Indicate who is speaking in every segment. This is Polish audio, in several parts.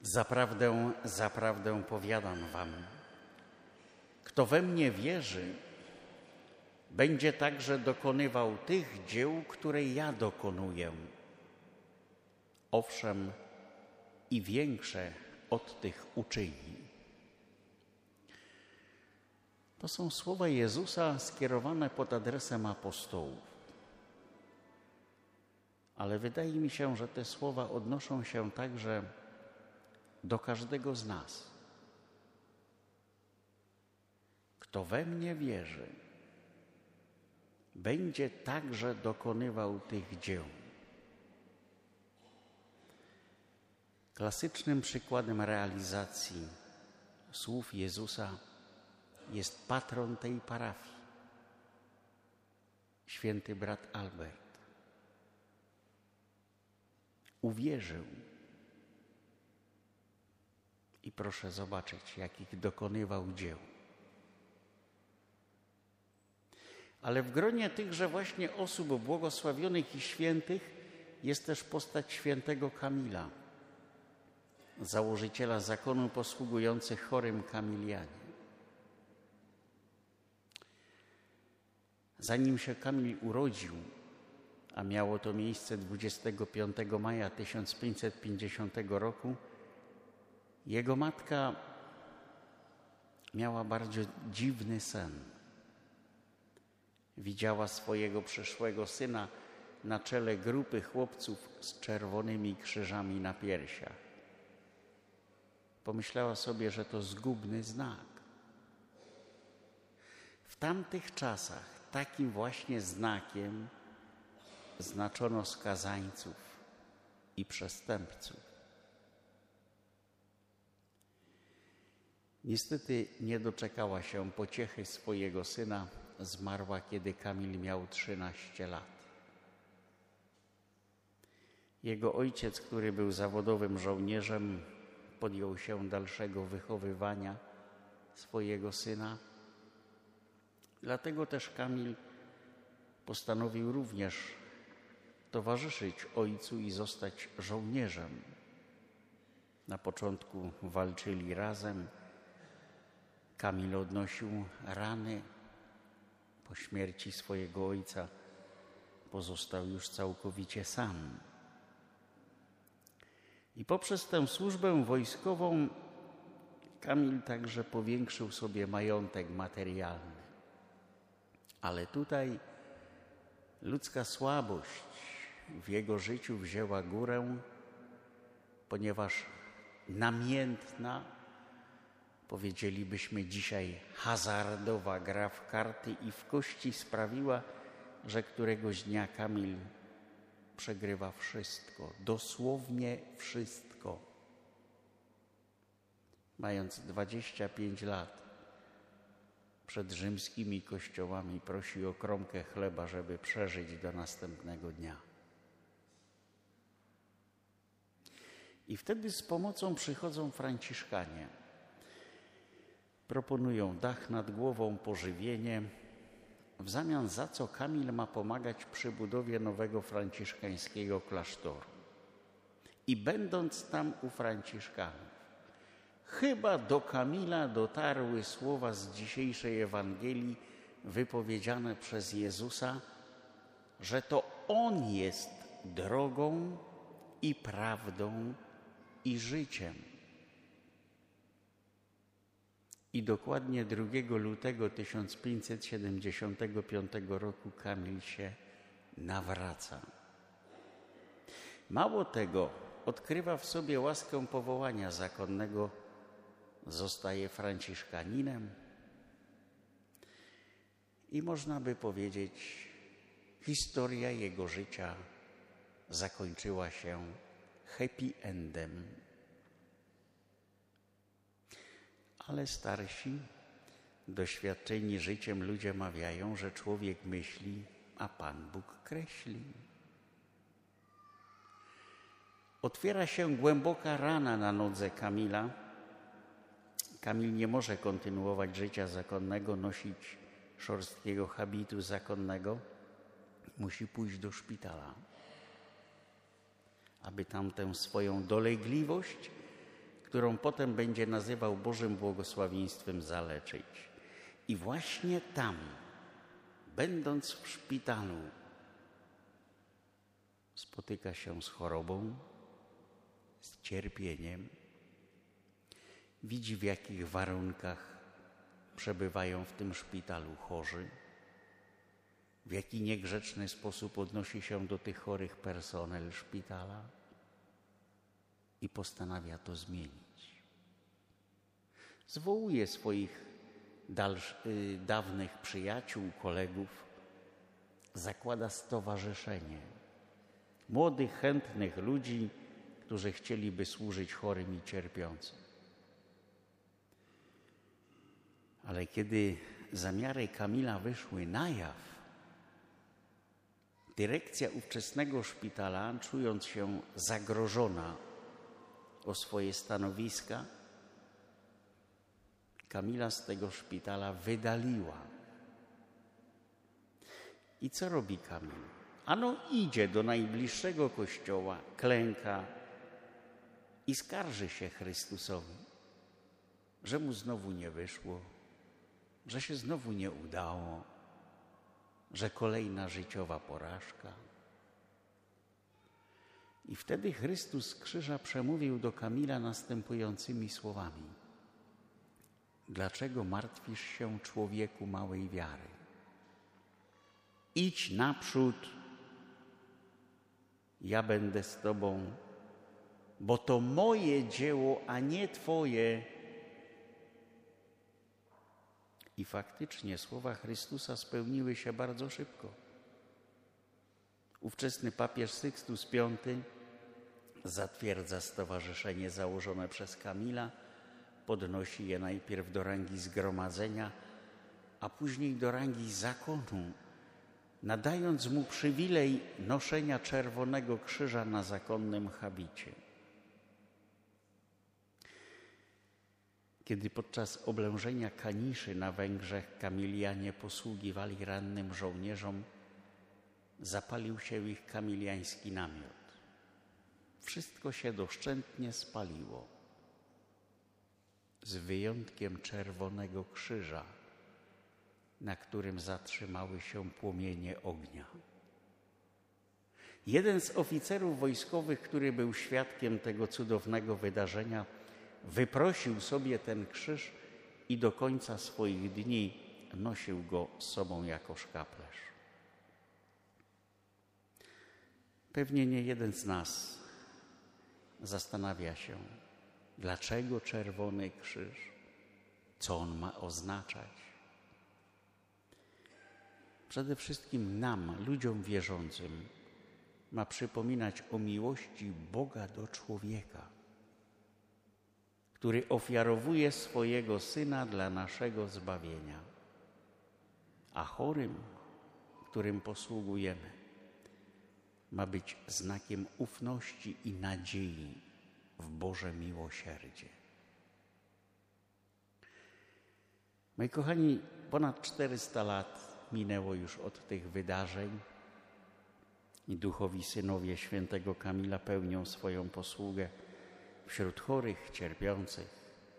Speaker 1: Zaprawdę, zaprawdę powiadam wam, kto we mnie wierzy, będzie także dokonywał tych dzieł, które ja dokonuję. Owszem, i większe od tych uczyni. To są słowa Jezusa skierowane pod adresem apostołów. Ale wydaje mi się, że te słowa odnoszą się także do każdego z nas. Kto we mnie wierzy, będzie także dokonywał tych dzieł. Klasycznym przykładem realizacji słów Jezusa jest patron tej parafii, święty brat Albert. Uwierzył i proszę zobaczyć, jakich dokonywał dzieł. Ale w gronie tychże właśnie osób błogosławionych i świętych jest też postać świętego Kamila, założyciela zakonu posługujących chorym Kamilianie. Zanim się Kamil urodził, a miało to miejsce 25 maja 1550 roku, jego matka miała bardzo dziwny sen. Widziała swojego przyszłego syna na czele grupy chłopców z czerwonymi krzyżami na piersiach. Pomyślała sobie, że to zgubny znak. W tamtych czasach takim właśnie znakiem znaczono skazańców i przestępców. Niestety nie doczekała się pociechy swojego syna. Zmarła, kiedy Kamil miał 13 lat. Jego ojciec, który był zawodowym żołnierzem, podjął się dalszego wychowywania swojego syna. Dlatego też Kamil postanowił również towarzyszyć ojcu i zostać żołnierzem. Na początku walczyli razem. Kamil odnosił rany. Po śmierci swojego ojca pozostał już całkowicie sam. I poprzez tę służbę wojskową Kamil także powiększył sobie majątek materialny. Ale tutaj ludzka słabość w jego życiu wzięła górę, ponieważ namiętna, powiedzielibyśmy dzisiaj hazardowa gra w karty i w kości sprawiła, że któregoś dnia Kamil przegrywa wszystko, dosłownie wszystko. Mając 25 lat, przed rzymskimi kościołami prosi o kromkę chleba, żeby przeżyć do następnego dnia. I wtedy z pomocą przychodzą Franciszkanie. Proponują dach nad głową, pożywienie, w zamian za co Kamil ma pomagać przy budowie nowego franciszkańskiego klasztoru. I będąc tam u Franciszkanów, chyba do Kamila dotarły słowa z dzisiejszej Ewangelii wypowiedziane przez Jezusa, że to On jest drogą i prawdą i życiem. I dokładnie 2 lutego 1575 roku Kamil się nawraca. Mało tego, odkrywa w sobie łaskę powołania zakonnego, zostaje franciszkaninem i można by powiedzieć, historia jego życia zakończyła się happy endem. Ale starsi, doświadczeni życiem ludzie mawiają, że człowiek myśli, a Pan Bóg kreśli. Otwiera się głęboka rana na nodze Kamila. Kamil nie może kontynuować życia zakonnego, nosić szorstkiego habitu zakonnego. Musi pójść do szpitala, aby tamtę swoją dolegliwość którą potem będzie nazywał Bożym błogosławieństwem, zaleczyć. I właśnie tam, będąc w szpitalu, spotyka się z chorobą, z cierpieniem, widzi, w jakich warunkach przebywają w tym szpitalu chorzy, w jaki niegrzeczny sposób odnosi się do tych chorych personel szpitala i postanawia to zmienić. Zwołuje swoich dawnych przyjaciół, kolegów, zakłada stowarzyszenie młodych, chętnych ludzi, którzy chcieliby służyć chorym i cierpiącym. Ale kiedy zamiary Kamila wyszły na jaw, dyrekcja ówczesnego szpitala, czując się zagrożona o swoje stanowiska, Kamila z tego szpitala wydaliła. I co robi Kamil? Ano idzie do najbliższego kościoła, klęka i skarży się Chrystusowi, że mu znowu nie wyszło, że się znowu nie udało, że kolejna życiowa porażka. I wtedy Chrystus z krzyża przemówił do Kamila następującymi słowami: dlaczego martwisz się, człowieku małej wiary? Idź naprzód, ja będę z tobą, bo to moje dzieło, a nie twoje. I faktycznie słowa Chrystusa spełniły się bardzo szybko. Ówczesny papież Sykstus V zatwierdza stowarzyszenie założone przez Kamila, podnosi je najpierw do rangi zgromadzenia, a później do rangi zakonu, nadając mu przywilej noszenia czerwonego krzyża na zakonnym habicie. Kiedy podczas oblężenia Kaniszy na Węgrzech kamilianie posługiwali rannym żołnierzom, zapalił się ich kamiliański namiot. Wszystko się doszczętnie spaliło, z wyjątkiem czerwonego krzyża, na którym zatrzymały się płomienie ognia. Jeden z oficerów wojskowych, który był świadkiem tego cudownego wydarzenia, wyprosił sobie ten krzyż i do końca swoich dni nosił go z sobą jako szkaplerz. Pewnie nie jeden z nas zastanawia się, dlaczego czerwony krzyż, co on ma oznaczać. Przede wszystkim nam, ludziom wierzącym, ma przypominać o miłości Boga do człowieka, który ofiarowuje swojego Syna dla naszego zbawienia. A chorym, którym posługujemy, ma być znakiem ufności i nadziei w Boże miłosierdzie. Moi kochani, ponad 400 lat minęło już od tych wydarzeń i duchowi synowie świętego Kamila pełnią swoją posługę wśród chorych, cierpiących.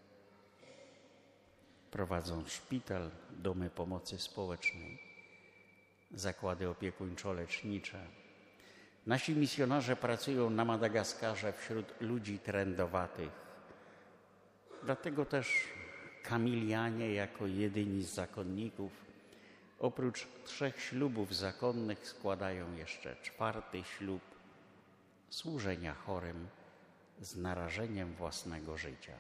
Speaker 1: Prowadzą szpital, domy pomocy społecznej, zakłady opiekuńczo-lecznicze. Nasi misjonarze pracują na Madagaskarze wśród ludzi trędowatych. Dlatego też kamilianie jako jedyni z zakonników oprócz 3 ślubów zakonnych składają jeszcze 4. ślub służenia chorym z narażeniem własnego życia.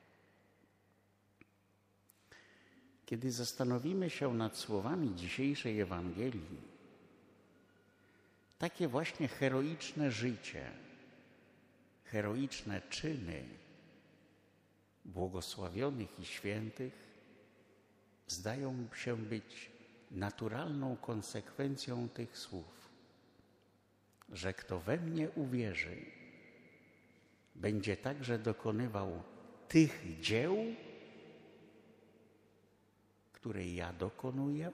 Speaker 1: Kiedy zastanowimy się nad słowami dzisiejszej Ewangelii, takie właśnie heroiczne życie, heroiczne czyny błogosławionych i świętych zdają się być naturalną konsekwencją tych słów, że kto we mnie uwierzy, będzie także dokonywał tych dzieł, które ja dokonuję,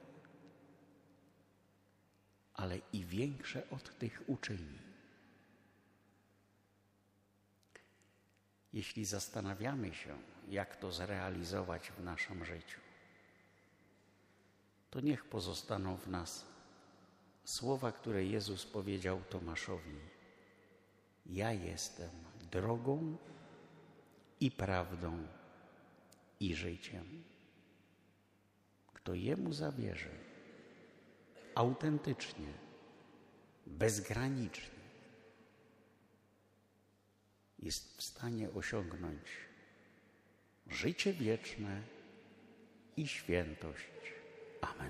Speaker 1: ale i większe od tych uczyni. jeśli zastanawiamy się, jak to zrealizować w naszym życiu, to niech pozostaną w nas słowa, które Jezus powiedział Tomaszowi: ja jestem drogą i prawdą i życiem. Kto Jemu zawierzy, autentycznie, bezgranicznie, jest w stanie osiągnąć życie wieczne i świętość. Amen.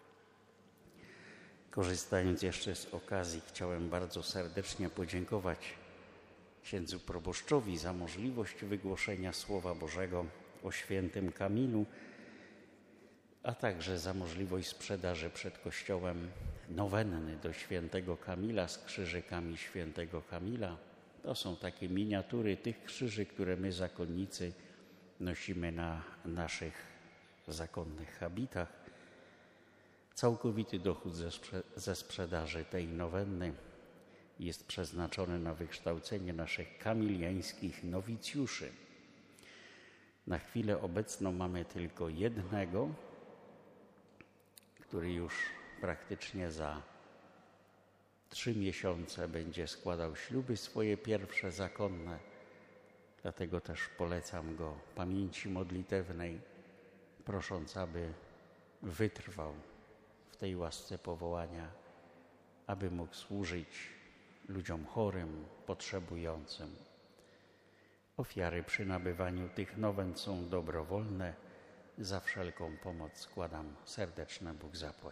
Speaker 1: Korzystając jeszcze z okazji, chciałem bardzo serdecznie podziękować księdzu proboszczowi za możliwość wygłoszenia Słowa Bożego o świętym Kamilu, a także za możliwość sprzedaży przed kościołem nowenny do świętego Kamila z krzyżykami świętego Kamila. To są takie miniatury tych krzyży, które my zakonnicy nosimy na naszych zakonnych habitach. Całkowity dochód ze sprzedaży tej nowenny jest przeznaczony na wykształcenie naszych kamiliańskich nowicjuszy. Na chwilę obecną mamy tylko jednego, który już praktycznie za 3 miesiące będzie składał śluby swoje pierwsze zakonne. Dlatego też polecam go pamięci modlitewnej, prosząc, aby wytrwał w tej łasce powołania, aby mógł służyć ludziom chorym, potrzebującym. Ofiary przy nabywaniu tych nowen są dobrowolne. Za wszelką pomoc składam serdeczne Bóg zapłać.